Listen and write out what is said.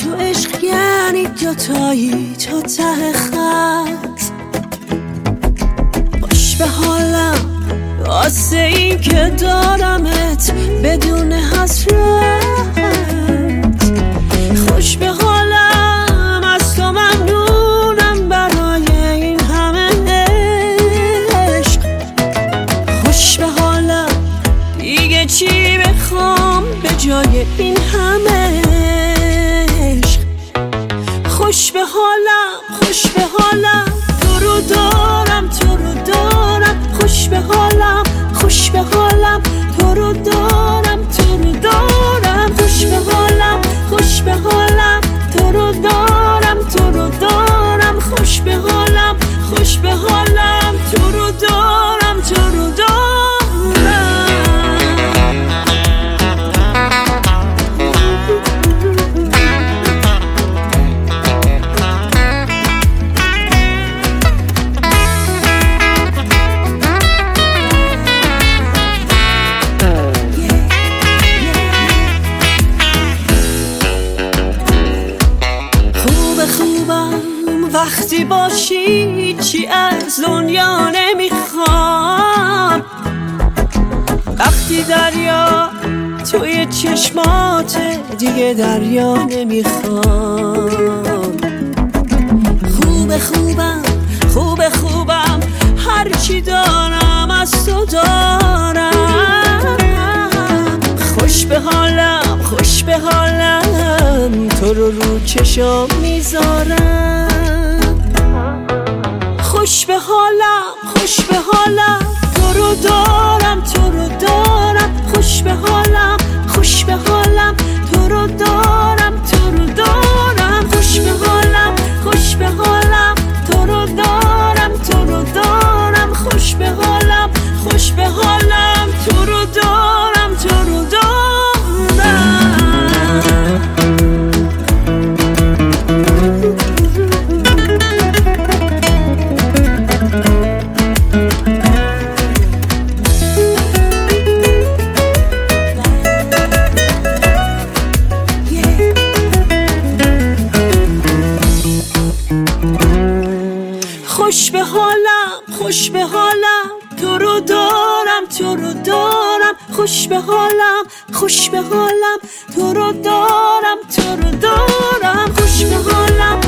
تو عشق یعنی دوتایی تا ته خط. خوش به حالم واسه این که دارمت بدون حسرت. خوش به حالم از تو ممنونم برای این همه عشق. خوش به حالم دیگه چی بخوام به جای این همه عشق. خوش به حالم خوش به حالم تو رو دارم تو رو دارم. خوش به حالم خوش به حالم تو رو دارم تو رو دارم. خوش به حالم خوش به حالم تو رو دارم تو رو دارم. خوش به حالم خوش به حالم تو رو دارم تو رو دارم. وقتی باشی چی از دنیا نمیخوام. وقتی دریا توی چشمات دیگه دریا نمیخوام. خوبه خوبم خوبه خوبم هرچی دارم از تو دارم. خوش به حالم خوش به حالم تو رو چشام میذارم. خوش به حالم خوش به حالم تو رو دارم تو رو دارم. خوش به حالم خوش به حالم تو رو دارم تو رو دارم. خوش به حالم خوش به حالم تو رو دارم تو رو دارم. خوش به حالم خوش به حالم تو رو دارم تو رو دارم. خوش به حالم خوش به حالم تو رو دارم تو رو دارم. خوش به حالم خوش به حالم تو رو دارم تو رو دارم. خوش به حالم